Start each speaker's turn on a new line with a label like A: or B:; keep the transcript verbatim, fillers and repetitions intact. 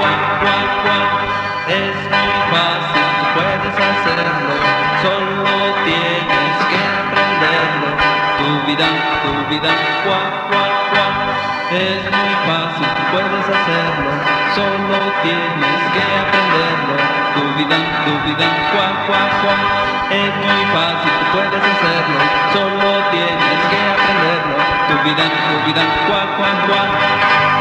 A: cuac, cuac. Es muy fácil, tú puedes hacerlo, solo tienes que aprenderlo. Tu vida, tu vida, cuac, cuac, cuac. Es muy fácil, tú puedes hacerlo, solo tienes que aprenderlo. Tu vida, tu vida, cuac, cuac, cuac. Es muy fácil, tú puedes hacerlo, solo tienes que aprenderlo. Tu vida, tu vida, cuac, cuac, cuac.